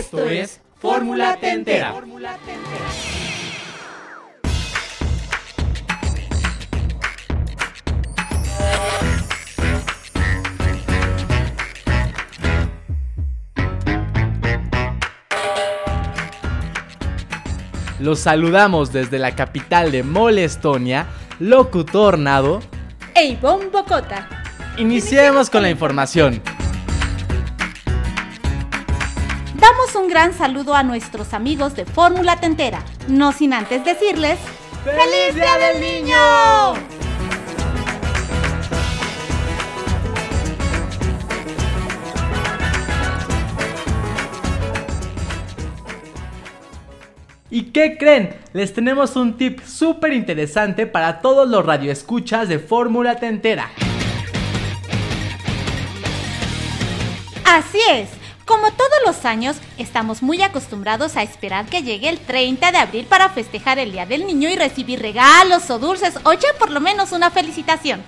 Esto es Fórmula Tentera. Los saludamos desde la capital de Molestonia, Locutor Nado e Ivonne Bocota. Iniciemos con la información. Damos un gran saludo a nuestros amigos de Fórmula Tentera, no sin antes decirles ¡Feliz Día del Niño! ¿Y qué creen? Les tenemos un tip súper interesante para todos los radioescuchas de Fórmula Tentera. Así es, como todos los años, estamos muy acostumbrados a esperar que llegue el 30 de abril para festejar el Día del Niño y recibir regalos o dulces o ya por lo menos una felicitación.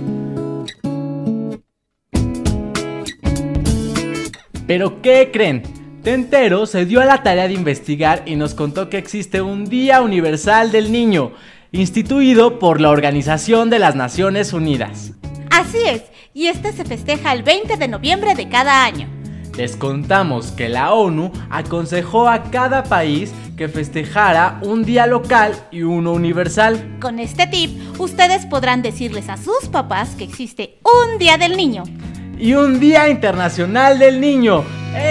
¿Pero qué creen? Tentero se dio a la tarea de investigar y nos contó que existe un Día Universal del Niño, instituido por la Organización de las Naciones Unidas. Así es, y este se festeja el 20 de noviembre de cada año. Les contamos que la ONU aconsejó a cada país que festejara un día local y uno universal. Con este tip, ustedes podrán decirles a sus papás que existe un Día del Niño y un Día Internacional del Niño.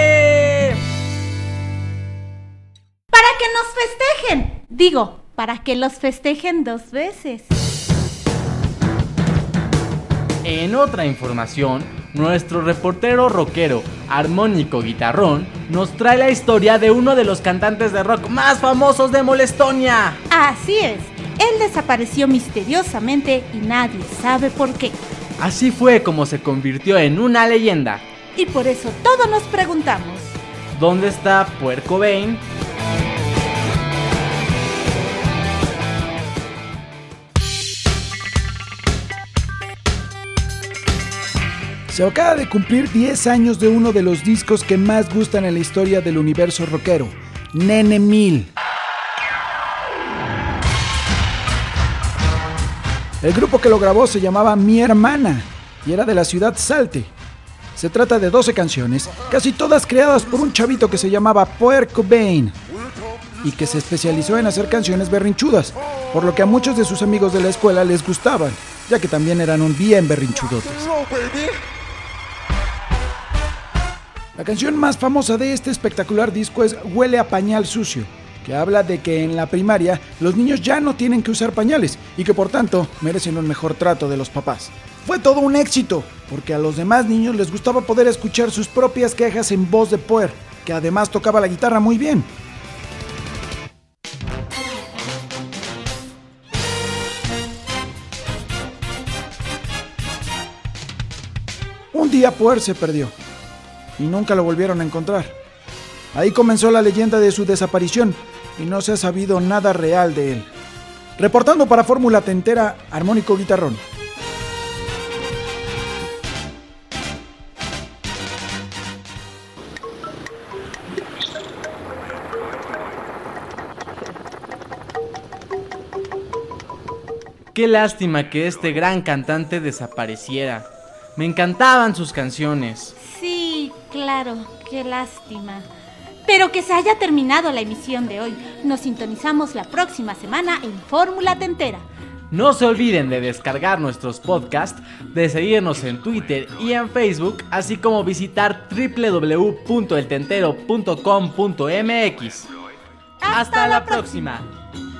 Para que nos festejen. Digo, para que los festejen 2 veces. En otra información, nuestro reportero rockero, Armónico Guitarrón, nos trae la historia de uno de los cantantes de rock más famosos de Molestonia. Así es, él desapareció misteriosamente y nadie sabe por qué. Así fue como se convirtió en una leyenda. Y por eso todos nos preguntamos: ¿dónde está Kurt Cobain? Se acaba de cumplir 10 años de uno de los discos que más gustan en la historia del universo rockero, Nene 1000. El grupo que lo grabó se llamaba Mi Hermana y era de la ciudad Salte. Se trata de 12 canciones, casi todas creadas por un chavito que se llamaba Kurt Cobain y que se especializó en hacer canciones berrinchudas, por lo que a muchos de sus amigos de la escuela les gustaban, ya que también eran un bien berrinchudotes. La canción más famosa de este espectacular disco es Huele a pañal sucio, que habla de que en la primaria los niños ya no tienen que usar pañales y que por tanto merecen un mejor trato de los papás. Fue todo un éxito, porque a los demás niños les gustaba poder escuchar sus propias quejas en voz de Kurt, que además tocaba la guitarra muy bien. Un día Kurt se perdió y nunca lo volvieron a encontrar. Ahí comenzó la leyenda de su desaparición y no se ha sabido nada real de él. Reportando para Fórmula Tentera, Armónico Guitarrón. Qué lástima que este gran cantante desapareciera. Me encantaban sus canciones. Sí, claro, qué lástima. Pero que se haya terminado la emisión de hoy. Nos sintonizamos la próxima semana en Fórmula Tentera. No se olviden de descargar nuestros podcasts, de seguirnos en Twitter y en Facebook, así como visitar www.eltentero.com.mx. ¡Hasta la próxima!